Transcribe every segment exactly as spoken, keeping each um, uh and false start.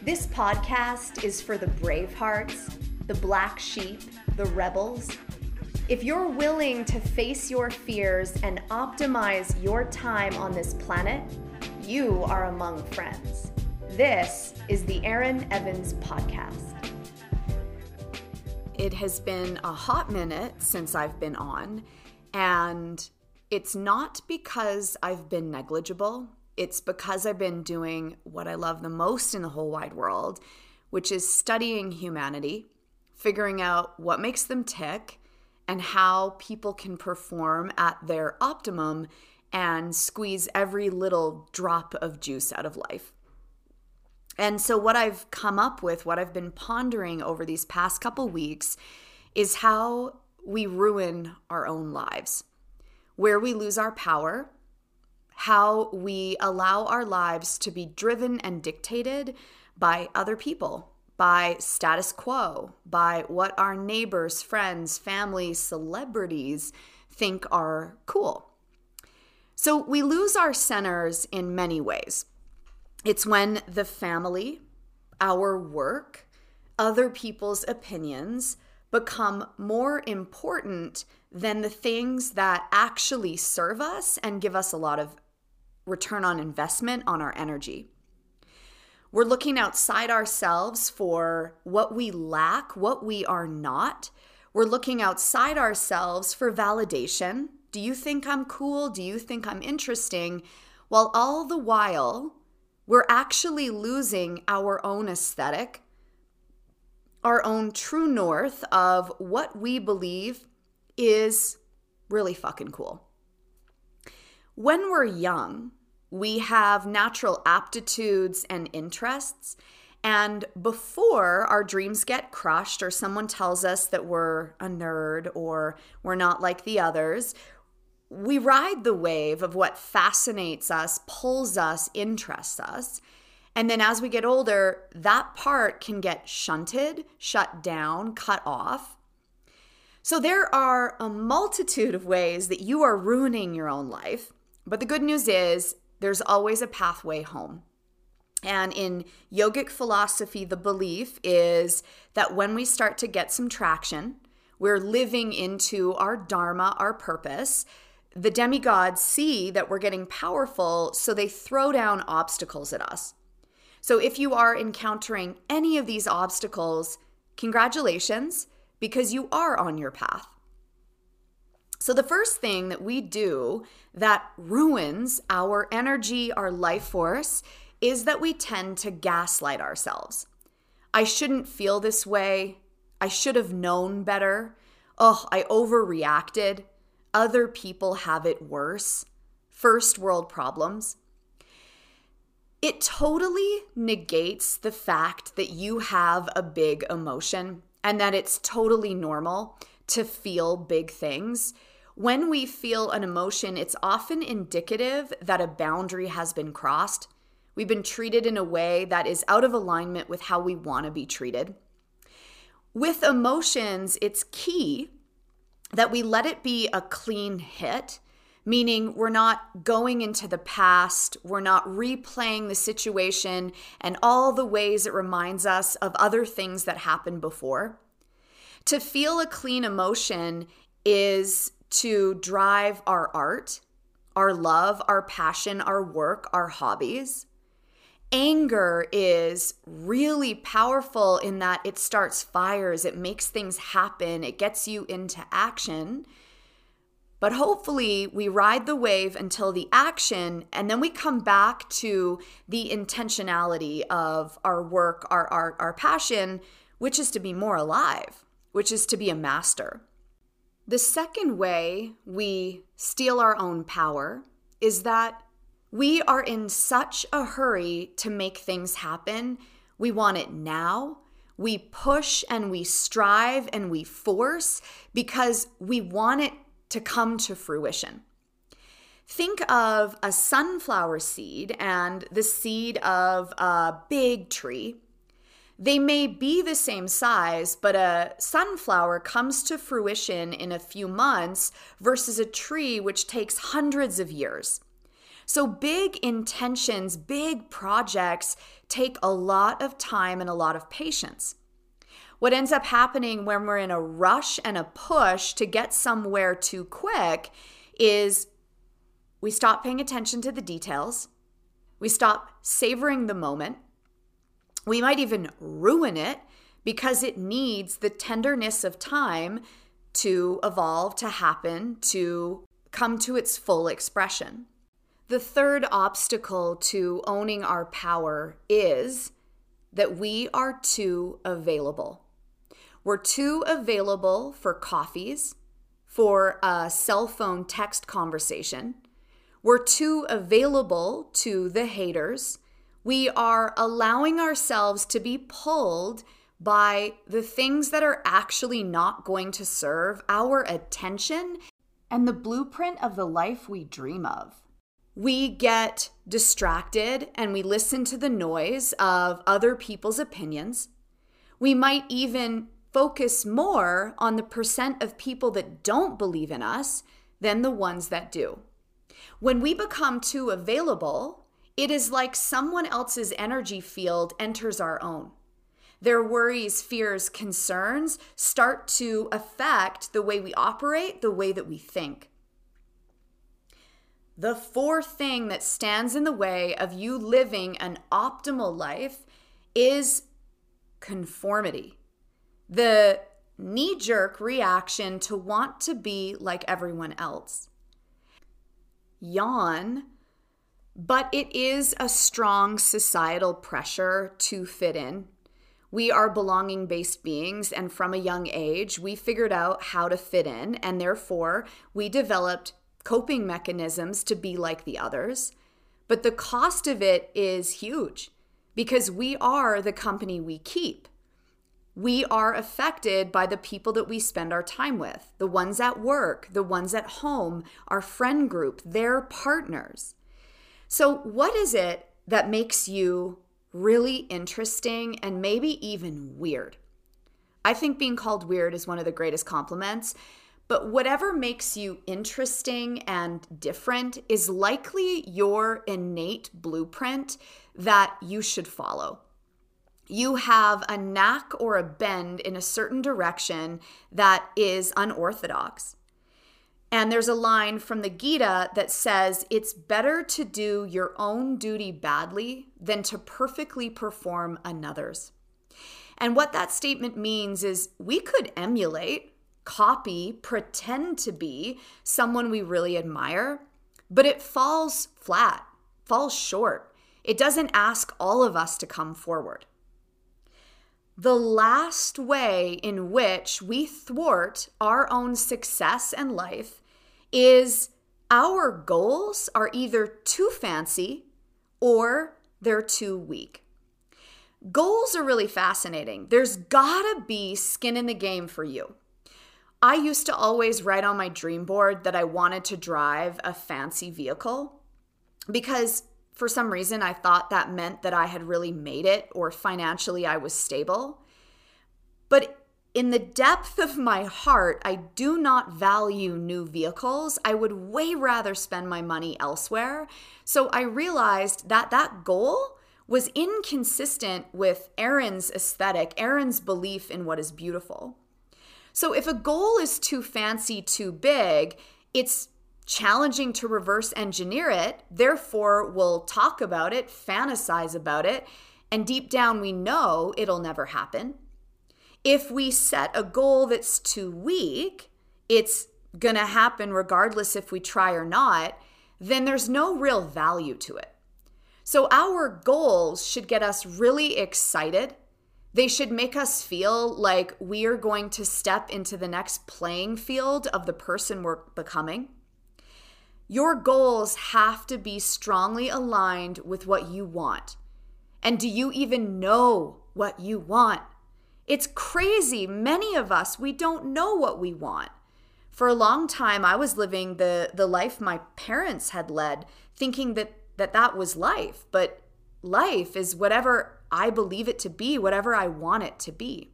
This podcast is for the bravehearts, the black sheep, the rebels. If you're willing to face your fears and optimize your time on this planet, you are among friends. This is the Erin Evans Podcast. It has been a hot minute since I've been on, and it's not because I've been negligible. It's because I've been doing what I love the most in the whole wide world, which is studying humanity, figuring out what makes them tick, and how people can perform at their optimum and squeeze every little drop of juice out of life. And so what I've come up with, what I've been pondering over these past couple weeks, is how we ruin our own lives, where we lose our power, how we allow our lives to be driven and dictated by other people, by status quo, by what our neighbors, friends, family, celebrities think are cool. So we lose our centers in many ways. It's when the family, our work, other people's opinions become more important than the things that actually serve us and give us a lot of return on investment on our energy. We're looking outside ourselves for what we lack, what we are not. We're looking outside ourselves for validation. Do you think I'm cool? Do you think I'm interesting? While all the while, we're actually losing our own aesthetic, our own true north of what we believe is really fucking cool. When we're young, we have natural aptitudes and interests, and before our dreams get crushed or someone tells us that we're a nerd or we're not like the others, we ride the wave of what fascinates us, pulls us, interests us. And then as we get older, that part can get shunted, shut down, cut off. So there are a multitude of ways that you are ruining your own life. But the good news is there's always a pathway home. And in yogic philosophy, the belief is that when we start to get some traction, we're living into our dharma, our purpose. The demigods see that we're getting powerful, so they throw down obstacles at us. So if you are encountering any of these obstacles, congratulations, because you are on your path. So the first thing that we do that ruins our energy, our life force, is that we tend to gaslight ourselves. I shouldn't feel this way. I should have known better. Oh, I overreacted. Other people have it worse. First world problems. It totally negates the fact that you have a big emotion and that it's totally normal to feel big things. When we feel an emotion, it's often indicative that a boundary has been crossed. We've been treated in a way that is out of alignment with how we want to be treated. With emotions, it's key that we let it be a clean hit, meaning we're not going into the past, we're not replaying the situation and all the ways it reminds us of other things that happened before. To feel a clean emotion is to drive our art, our love, our passion, our work, our hobbies. Anger is really powerful in that it starts fires, it makes things happen, it gets you into action. But hopefully we ride the wave until the action, and then we come back to the intentionality of our work, our art, our passion, which is to be more alive, which is to be a master. The second way we steal our own power is that we are in such a hurry to make things happen. We want it now. We push and we strive and we force because we want it to come to fruition. Think of a sunflower seed and the seed of a big tree. They may be the same size, but a sunflower comes to fruition in a few months versus a tree which takes hundreds of years. So big intentions, big projects take a lot of time and a lot of patience. What ends up happening when we're in a rush and a push to get somewhere too quick is we stop paying attention to the details. We stop savoring the moment. We might even ruin it because it needs the tenderness of time to evolve, to happen, to come to its full expression. The third obstacle to owning our power is that we are too available. We're too available for coffees, for a cell phone text conversation. We're too available to the haters. We are allowing ourselves to be pulled by the things that are actually not going to serve our attention and the blueprint of the life we dream of. We get distracted and we listen to the noise of other people's opinions. We might even focus more on the percent of people that don't believe in us than the ones that do. When we become too available, it is like someone else's energy field enters our own. Their worries, fears, concerns start to affect the way we operate, the way that we think. The fourth thing that stands in the way of you living an optimal life is conformity. The knee-jerk reaction to want to be like everyone else. Yawn, but it is a strong societal pressure to fit in. We are belonging-based beings, and from a young age, we figured out how to fit in, and therefore, we developed coping mechanisms to be like the others. But the cost of it is huge because we are the company we keep. We are affected by the people that we spend our time with, the ones at work, the ones at home, our friend group, their partners. So what is it that makes you really interesting and maybe even weird? I think being called weird is one of the greatest compliments, but whatever makes you interesting and different is likely your innate blueprint that you should follow. You have a knack or a bend in a certain direction that is unorthodox. And there's a line from the Gita that says, it's better to do your own duty badly than to perfectly perform another's. And what that statement means is we could emulate, copy, pretend to be someone we really admire, but it falls flat, falls short. It doesn't ask all of us to come forward. The last way in which we thwart our own success and life is our goals are either too fancy or they're too weak. Goals are really fascinating. There's gotta be skin in the game for you. I used to always write on my dream board that I wanted to drive a fancy vehicle because for some reason I thought that meant that I had really made it or financially I was stable. But in the depth of my heart, I do not value new vehicles. I would way rather spend my money elsewhere. So I realized that that goal was inconsistent with Erin's aesthetic, Erin's belief in what is beautiful. So if a goal is too fancy, too big, it's challenging to reverse engineer it. Therefore, we'll talk about it, fantasize about it, and deep down we know it'll never happen. If we set a goal that's too weak, it's gonna happen regardless if we try or not, then there's no real value to it. So our goals should get us really excited. They should make us feel like we are going to step into the next playing field of the person we're becoming. Your goals have to be strongly aligned with what you want. And do you even know what you want? It's crazy. Many of us, we don't know what we want. For a long time, I was living the, the life my parents had led, thinking that, that that was life. But life is whatever I believe it to be, whatever I want it to be.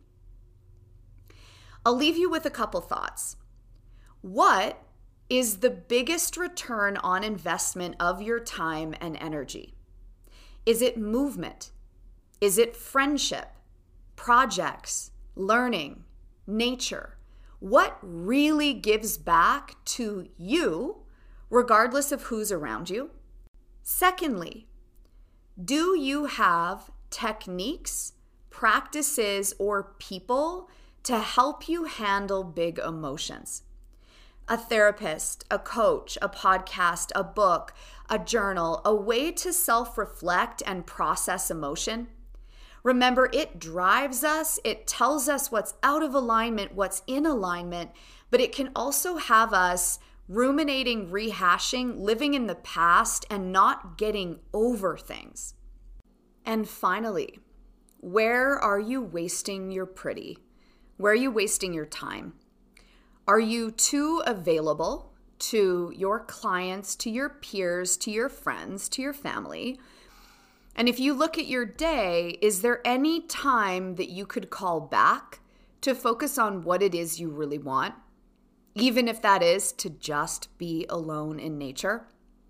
I'll leave you with a couple thoughts. What is the biggest return on investment of your time and energy? Is it movement? Is it friendship, projects, learning, nature? What really gives back to you, regardless of who's around you? Secondly, do you have techniques, practices, or people to help you handle big emotions? A therapist, a coach, a podcast, a book, a journal, a way to self-reflect and process emotion. Remember, it drives us, it tells us what's out of alignment, what's in alignment, but it can also have us ruminating, rehashing, living in the past, and not getting over things. And finally, where are you wasting your pretty? Where are you wasting your time? Are you too available to your clients, to your peers, to your friends, to your family? And if you look at your day, is there any time that you could call back to focus on what it is you really want, even if that is to just be alone in nature?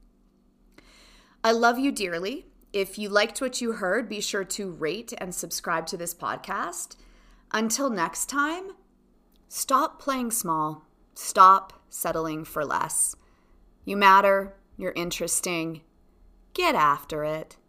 I love you dearly. If you liked what you heard, be sure to rate and subscribe to this podcast. Until next time, stop playing small. Stop settling for less. You matter. You're interesting. Get after it.